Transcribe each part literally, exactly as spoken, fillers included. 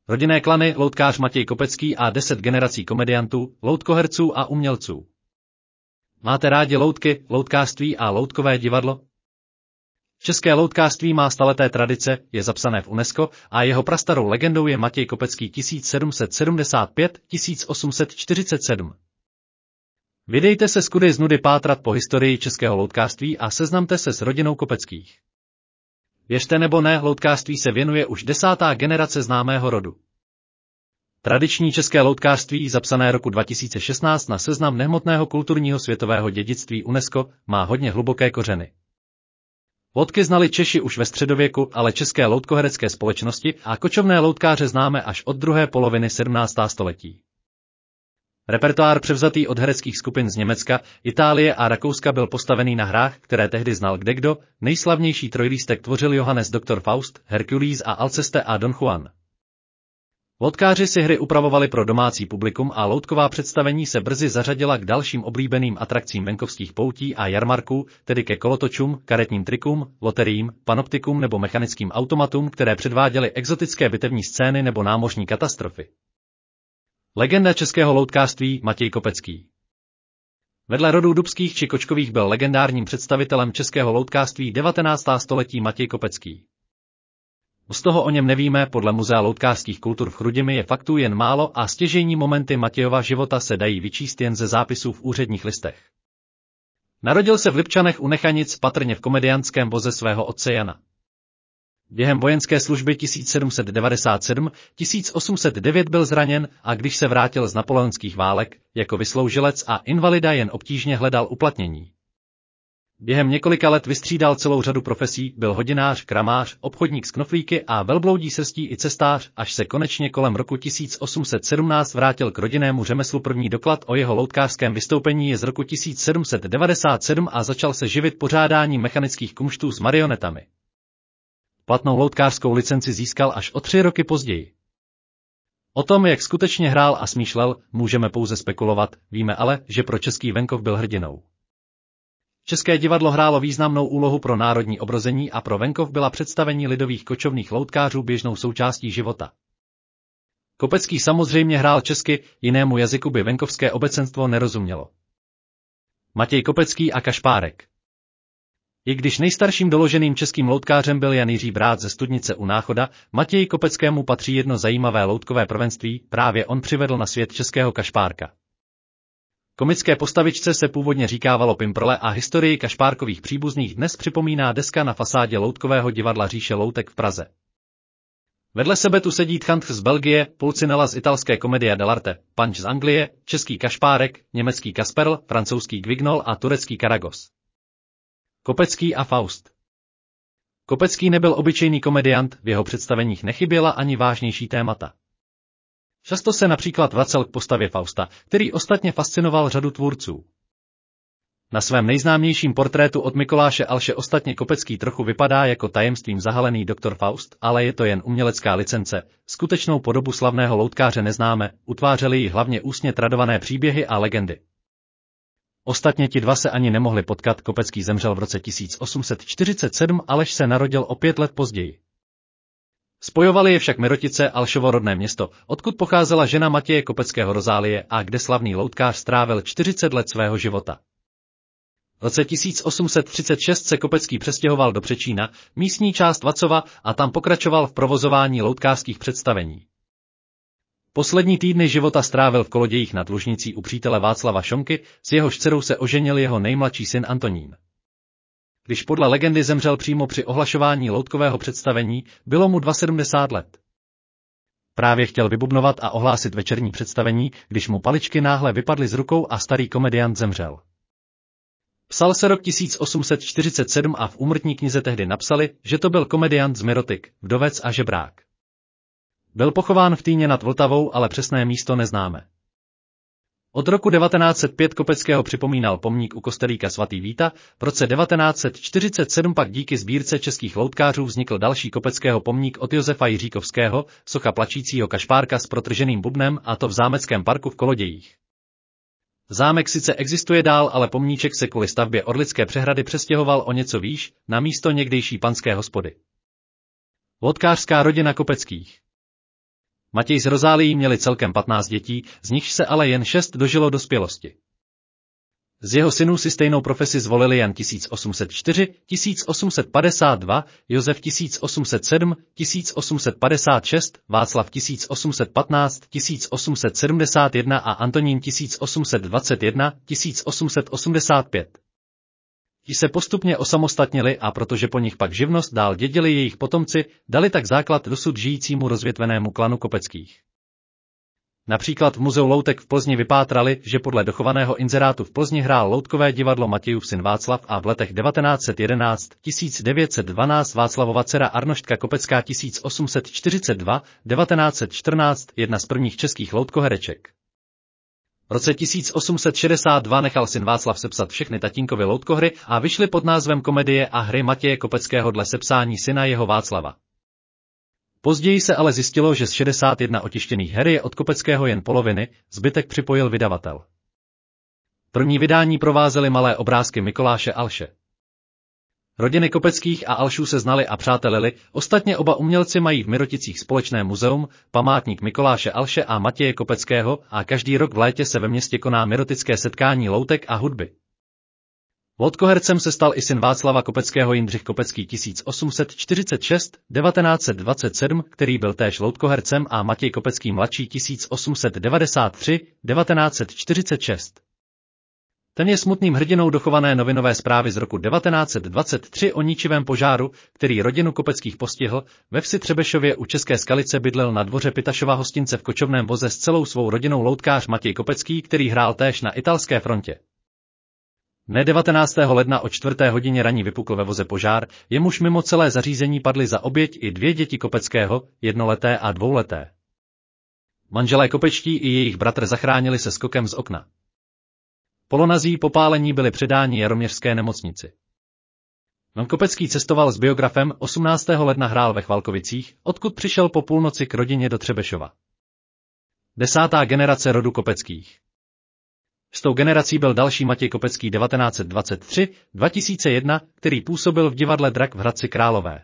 Rodinné klany, loutkář Matěj Kopecký a deset generací komediantů, loutkoherců a umělců. Máte rádi loutky, loutkářství a loutkové divadlo? České loutkářství má staleté tradice, je zapsané v UNESCO a jeho prastarou legendou je Matěj Kopecký tisíc sedm set sedmdesát pět až tisíc osm set čtyřicet sedm. Vydejte se z kudy z nudy pátrat po historii českého loutkářství a seznamte se s rodinou Kopeckých. Věřte nebo ne, loutkářství se věnuje už desátá generace známého rodu. Tradiční české loutkářství, zapsané roku dva tisíce šestnáct na seznam nehmotného kulturního světového dědictví UNESCO, má hodně hluboké kořeny. Loutky znali Češi už ve středověku, ale české loutkoherecké společnosti a kočovné loutkáře známe až od druhé poloviny sedmnáctého století. Repertoár převzatý od hereckých skupin z Německa, Itálie a Rakouska byl postavený na hrách, které tehdy znal kdekdo. Nejslavnější trojlístek tvořil Johannes doktor Faust, Herkules a Alceste a Don Juan. Loutkáři si hry upravovali pro domácí publikum a loutková představení se brzy zařadila k dalším oblíbeným atrakcím venkovských poutí a jarmarků, tedy ke kolotočům, karetním trikům, loteriím, panoptikům nebo mechanickým automatům, které předváděly exotické bitevní scény nebo námořní katastrofy. Legenda českého loutkářství Matěj Kopecký. Vedle rodů Dubských či Kočkových byl legendárním představitelem českého loutkářství devatenáctého století Matěj Kopecký. Z toho o něm nevíme, podle Muzea loutkářských kultur v Chrudimi je faktů jen málo a stěžejní momenty Matějova života se dají vyčíst jen ze zápisů v úředních listech. Narodil se v Lipčanech u Nechanic, patrně v komediantském voze svého otce Jana. Během vojenské služby tisíc sedm set devadesát sedm až tisíc osm set devět byl zraněn a když se vrátil z napoleonských válek, jako vysloužilec a invalida jen obtížně hledal uplatnění. Během několika let vystřídal celou řadu profesí, byl hodinář, kramář, obchodník s knoflíky a velbloudí srstí i cestář, až se konečně kolem roku tisíc osm set sedmnáct vrátil k rodinnému řemeslu. První doklad o jeho loutkářském vystoupení je z roku tisíc sedm set devadesát sedm a začal se živit pořádáním mechanických kumštů s marionetami. Platnou loutkářskou licenci získal až o tři roky později. O tom, jak skutečně hrál a smýšlel, můžeme pouze spekulovat, víme ale, že pro český venkov byl hrdinou. České divadlo hrálo významnou úlohu pro národní obrození a pro venkov byla představení lidových kočovných loutkářů běžnou součástí života. Kopecký samozřejmě hrál česky, jinému jazyku by venkovské obecenstvo nerozumělo. Matěj Kopecký a Kašpárek. I když nejstarším doloženým českým loutkářem byl Jan Jiří Brát ze Studnice u Náchoda, Matěji Kopeckému patří jedno zajímavé loutkové prvenství, právě on přivedl na svět českého Kašpárka. Komické postavičce se původně říkávalo Pimprle a historii Kašpárkových příbuzných dnes připomíná deska na fasádě loutkového divadla Říše loutek v Praze. Vedle sebe tu sedí Tchant z Belgie, Pulcinella z italské komedie dell'arte, Punch z Anglie, český Kašpárek, německý Kasperl, francouzský Guignol a turecký Karagos. Kopecký a Faust. Kopecký nebyl obyčejný komediant, v jeho představeních nechyběla ani vážnější témata. Často se například vracel k postavě Fausta, který ostatně fascinoval řadu tvůrců. Na svém nejznámějším portrétu od Mikuláše Alše ostatně Kopecký trochu vypadá jako tajemstvím zahalený doktor Faust, ale je to jen umělecká licence, skutečnou podobu slavného loutkáře neznáme, utvářely ji hlavně ústně tradované příběhy a legendy. Ostatně ti dva se ani nemohli potkat, Kopecký zemřel v roce tisíc osm set čtyřicet sedm, Aleš se narodil o pět let později. Spojovali je však Mirotice, Alšovo rodné město, odkud pocházela žena Matěje Kopeckého Rozálie a kde slavný loutkář strávil čtyřicet let svého života. V roce tisíc osm set třicet šest se Kopecký přestěhoval do Přečína, místní část Vacova, a tam pokračoval v provozování loutkářských představení. Poslední týdny života strávil v Kolodějích nad Lužnicí u přítele Václava Šonky, s jehož dcerou se oženil jeho nejmladší syn Antonín. Když podle legendy zemřel přímo při ohlašování loutkového představení, bylo mu sedmdesát dva let. Právě chtěl vybubnovat a ohlásit večerní představení, když mu paličky náhle vypadly z rukou a starý komediant zemřel. Psal se rok tisíc osm set čtyřicet sedm a v úmrtní knize tehdy napsali, že to byl komediant z Mirotik, vdovec a žebrák. Byl pochován v Týně nad Vltavou, ale přesné místo neznáme. Od roku devatenáct set pět Kopeckého připomínal pomník u kostelíka svatý Víta, v roce devatenáct set čtyřicet sedm pak díky sbírce českých loutkářů vznikl další Kopeckého pomník od Josefa Jiříkovského, socha plačícího Kašpárka s protrženým bubnem, a to v zámeckém parku v Kolodějích. Zámek sice existuje dál, ale pomníček se kvůli stavbě Orlické přehrady přestěhoval o něco výš, na místo někdejší panské hospody. Loutkářská rodina Kopeckých. Matěj s Rozálií měli celkem patnáct dětí, z nichž se ale jen šest dožilo dospělosti. Z jeho synů si stejnou profesi zvolili Jan tisíc osm set čtyři, tisíc osm set padesát dva, Josef tisíc osm set sedm, tisíc osm set padesát šest, Václav tisíc osm set patnáct, tisíc osm set sedmdesát jedna a Antonín tisíc osm set dvacet jedna, tisíc osm set osmdesát pět. Ti se postupně osamostatnili a protože po nich pak živnost dál dědili jejich potomci, dali tak základ dosud žijícímu rozvětvenému klanu Kopeckých. Například v muzeu loutek v Plzni vypátrali, že podle dochovaného inzerátu v Plzni hrál loutkové divadlo Matějův syn Václav a v letech devatenáct set jedenáct až tisíc devět set dvanáct Václavova dcera Arnoštka Kopecká tisíc osm set čtyřicet dva až devatenáct set čtrnáct, jedna z prvních českých loutkohereček. V roce tisíc osm set šedesát dva nechal syn Václav sepsat všechny tatínkovy loutkohry a vyšly pod názvem Komedie a hry Matěje Kopeckého dle sepsání syna jeho Václava. Později se ale zjistilo, že z šedesát jedna otištěných her je od Kopeckého jen poloviny, zbytek připojil vydavatel. První vydání provázely malé obrázky Mikoláše Alše. Rodiny Kopeckých a Alšů se znali a přátelili, ostatně oba umělci mají v Miroticích společné muzeum, památník Mikoláše Alše a Matěje Kopeckého a každý rok v létě se ve městě koná mirotické setkání loutek a hudby. Loutkohercem se stal i syn Václava Kopeckého Jindřich Kopecký tisíc osm set čtyřicet šest až devatenáct set dvacet sedm, který byl též loutkohercem a Matěj Kopecký mladší tisíc osm set devadesát tři až devatenáct set čtyřicet šest. Ten je smutným hrdinou dochované novinové zprávy z roku devatenáct set dvacet tři o ničivém požáru, který rodinu Kopeckých postihl. Ve vsi Třebešově u České Skalice bydlel na dvoře Pitašova hostince v kočovném voze s celou svou rodinou loutkář Matěj Kopecký, který hrál též na italské frontě. Dne devatenáctého ledna o čtvrté hodině raní vypukl ve voze požár, jemuž mimo celé zařízení padly za oběť i dvě děti Kopeckého, jednoleté a dvouleté. Manželé Kopečtí i jejich bratr zachránili se skokem z okna. Polonazí popálení byli předáni Jaroměřské nemocnici. Don Kopecký cestoval s biografem, osmnáctého ledna hrál ve Chvalkovicích, odkud přišel po půlnoci k rodině do Třebešova. Desátá generace rodu Kopeckých. S tou generací byl další Matěj Kopecký devatenáct set dvacet tři až dva tisíce jedna, který působil v divadle Drak v Hradci Králové.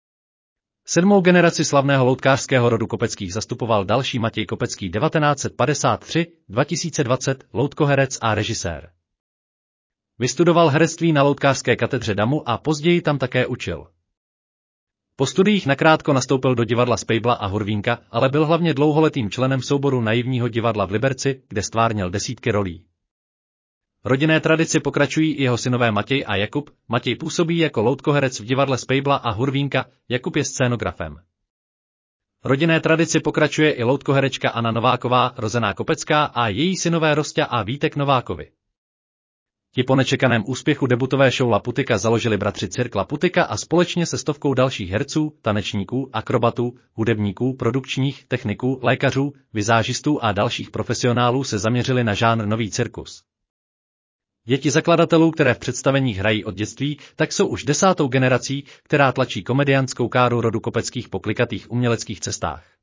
Sedmou generaci slavného loutkářského rodu Kopeckých zastupoval další Matěj Kopecký devatenáct set padesát tři až dva tisíce dvacet, loutkoherec a režisér. Vystudoval herectví na loutkářské katedře Damu a později tam také učil. Po studiích nakrátko nastoupil do divadla Spejbla a Hurvínka, ale byl hlavně dlouholetým členem souboru Naivního divadla v Liberci, kde stvárnil desítky rolí. Rodinné tradici pokračují i jeho synové Matěj a Jakub. Matěj působí jako loutkoherec v divadle Spejbla a Hurvínka, Jakub je scénografem. Rodinné tradici pokračuje i loutkoherečka Anna Nováková, rozená Kopecká, a její synové Rosťa a Vítek Novákovi. Ti po nečekaném úspěchu debutové show Laputika založili bratři cirk Laputika a společně se stovkou dalších herců, tanečníků, akrobatů, hudebníků, produkčních, techniků, lékařů, vizážistů a dalších profesionálů se zaměřili na žánr nový cirkus. Děti zakladatelů, které v představeních hrají od dětství, tak jsou už desátou generací, která tlačí komediantskou káru rodu Kopeckých po klikatých uměleckých cestách.